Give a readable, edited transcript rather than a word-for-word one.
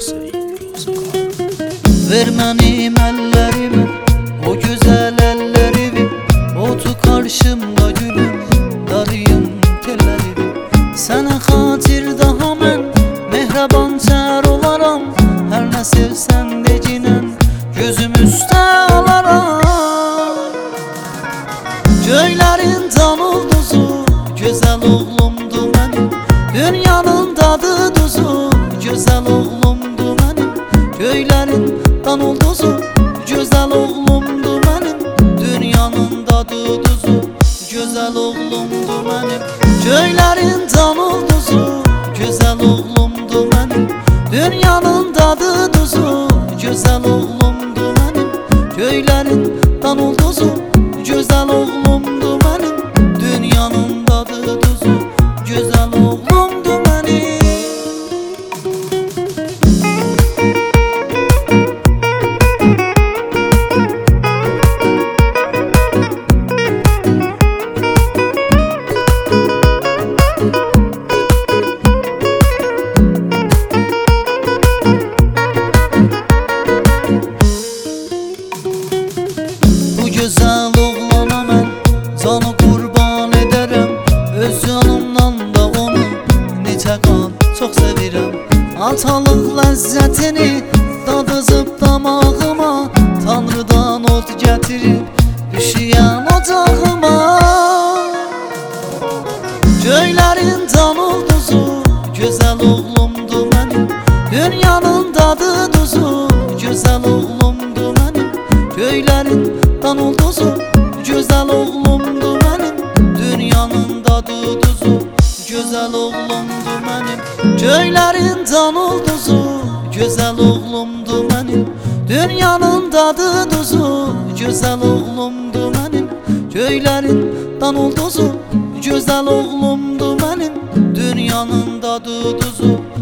Ver mənim əllərimi, o gözəl əllərimi, otu qarşımda gülüm, darıyım tellərimi. Sənə xatir daha mən mehraban çər olaram, hər nə sevsən decinən gözüm üstə alaram. Göylərin can ulduzu, gözəl oğlumdu mənim, dünyanın dadı duzu, gözəl oğlumdu mənim. Göylərin dan ulduzu, gözəl oğlumdu mənim, dünyanın dadı duzu, gözəl oğlumdu mənim. Göylərin dan ulduzu, gözəl oğlumdu mənim, dünyanın dadı duzu, gözəl oğlumdu mənim. Göylərin dan ulduzu, gözəl oğlumdu mənim, dünyanın dadı duzu, gözəl oğlumdu mənim. Gözəl oğlana mən canı qurban edərəm, öz canımdan da onu necə qan çox sevirəm. Atalıq ləzzətini dadızıb damağıma, Tanrıdan od gətirib üşüyən ocağıma. Göylərin can ulduzu, gözəl oğlumdu mənim, dünyanın dadı duzu, gözəl oğlumdu mənim. Göylərin dan ulduzu, gözəl oğlumdu mənim, dünyanın dadı duzu, gözəl oğlumdu mənim. Göylərin dan ulduzu, gözəl oğlumdu mənim, dünyanın dadı duzu, gözəl oğlumdu mənim. Göylərin dan ulduzu, gözəl oğlumdu mənim, dünyanın dadı duzu,